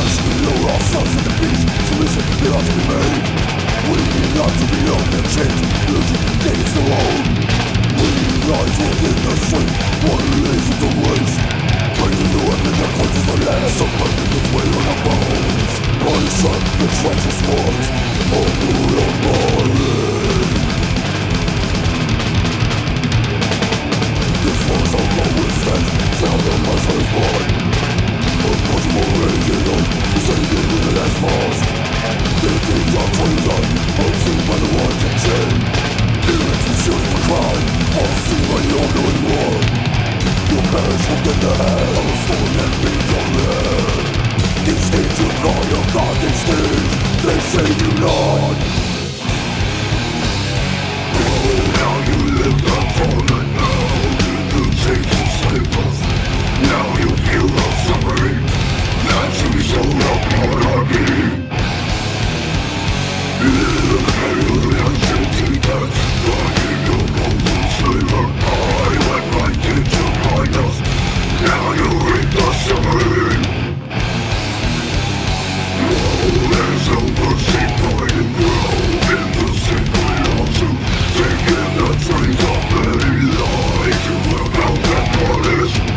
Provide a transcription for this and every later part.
Once we lower ourselves at the beach, so listen, there ought to be made. We need not to be on the change, losing against the wall. We rise within the strength, one lays with the waste. Bringing the weapon that punches the land, some burning its way on our bones. Punish up the treacherous wars, all the real morning. This was our lowest stand, found the monster is born. Unconscionable raging on, descending in the last falls. The things are turned on, unseen by the ones in chain. Lyrics we shoot for crime, all seen by the all-knowing war. Your parents will get the hell of a storm that beats your land. These things you call your God, these things, they save you not. Oh, now you live the fallen now. You take your slave us. Now you feel the suffering. That's who you show up monarchy. The alien city that's running your golden slaver. I went right into blind us. Now you reap the suffering. Oh, there's no mercy fighting grow in the sacred lawsuit. Taking the trains of many lives you will out that punish.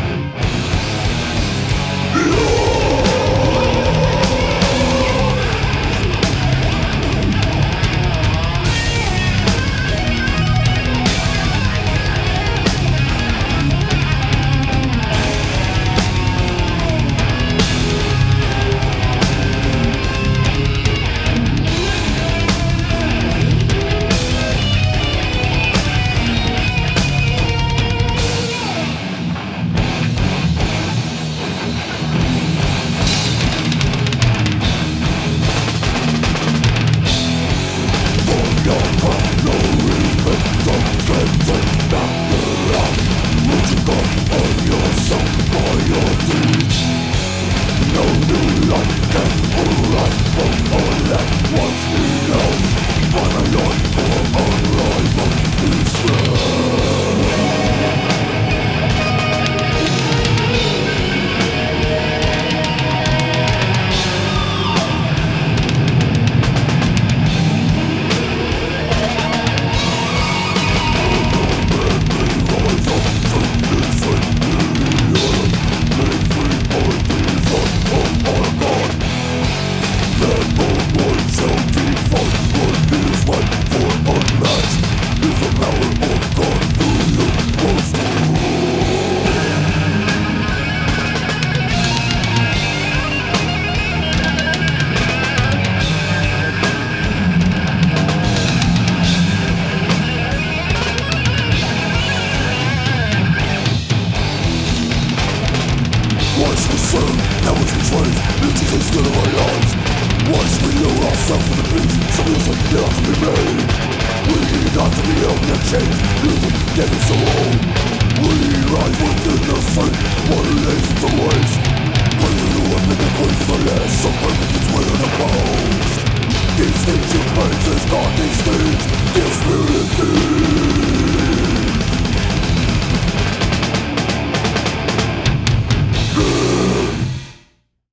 These things you praise is God, these things, this spirit